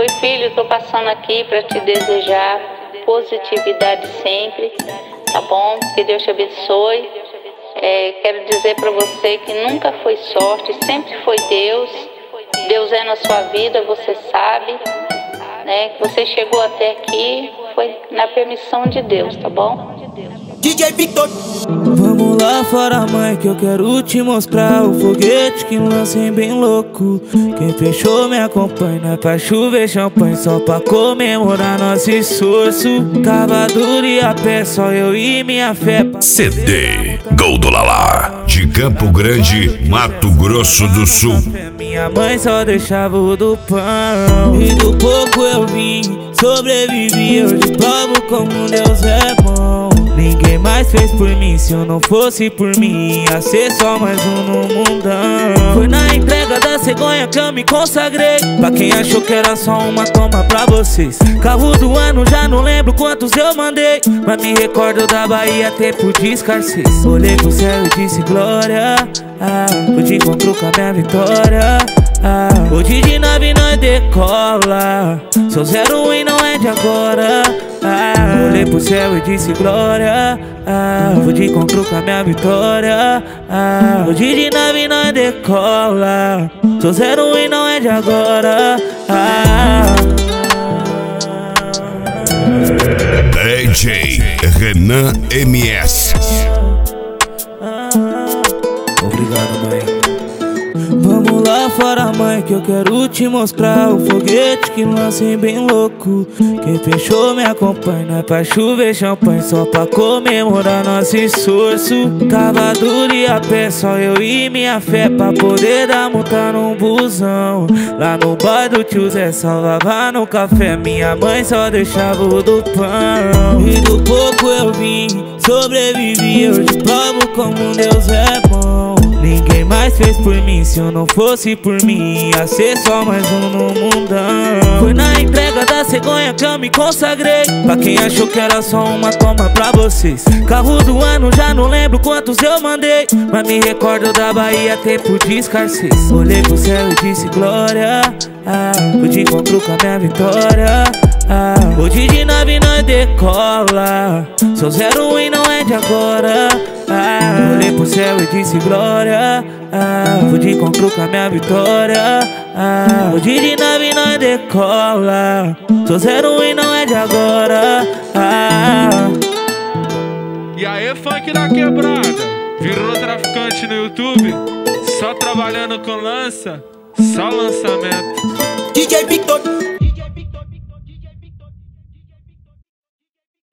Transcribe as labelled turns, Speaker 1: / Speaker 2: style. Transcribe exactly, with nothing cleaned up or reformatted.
Speaker 1: Oi, filho, tô passando aqui para te desejar positividade sempre, tá bom? Que Deus te abençoe. É, quero dizer para você que nunca foi sorte, sempre foi Deus. Deus é na sua vida, você sabe, né? Que você chegou até aqui foi na permissão de Deus, tá bom?
Speaker 2: D J Victor.
Speaker 3: Vamos lá fora, mãe, que eu quero te mostrar o foguete que lancei bem louco. Quem fechou me acompanha, não é pra chover champanhe, só pra comemorar nosso esforço. Tava duro e a pé, só eu e minha fé.
Speaker 4: C D Gol do Lala, de Campo Grande, Mato Grosso do Sul.
Speaker 3: Minha mãe só deixava o do pão, e do pouco eu vim, sobrevivi, eu te provo como Deus é bom. Ninguém mais fez por mim, se eu não fosse por mim, ia ser só mais um no mundão. Foi na entrega da cegonha que eu me consagrei, pra quem achou que era só uma toma pra vocês. Carro do ano, já não lembro quantos eu mandei, mas me recordo da Bahia, tempo de escassez. Olhei pro céu e disse glória, ah, hoje encontro com a minha vitória, ah, hoje de nave nós decola, sou zero e não é de agora, ah, olhei pro céu e disse glória, ah, vou de encontro com a minha vitória, ah, hoje de nave nós decola, sou zero e não é de agora, ah.
Speaker 4: D J Renan M S.
Speaker 3: Obrigado, mãe. Vamos lá fora, mãe, que eu quero te mostrar o foguete que lancei bem louco. Quem fechou me acompanha, não é pra chover champanhe, só pra comemorar nosso esforço. Tava duro e a pé, só eu e minha fé, pra poder dar multa num busão. Lá no bar do tio Zé, salvava no café, minha mãe só deixava o do pão. E do pouco eu vim, sobrevivi, eu te provo como Deus é bom. Ninguém mais fez por mim, se eu não fosse por mim, ia ser só mais um no mundão. Foi na entrega da cegonha que eu me consagrei, pra quem achou que era só uma toma pra vocês. Carro do ano, já não lembro quantos eu mandei, mas me recordo da Bahia, tempo de escassez. Olhei pro céu e disse glória, ah, hoje encontro com a minha vitória, ah, hoje de nave nós decola, sou zero e não é de agora, ah, olhei pro céu e disse glória, ah, vou de encontro com a minha vitória, ah, hoje de nave nós decola, sou zero e não é de agora, ah.
Speaker 5: E aí, funk da quebrada, virou traficante no YouTube, só trabalhando com lança, só lançamento.
Speaker 2: D J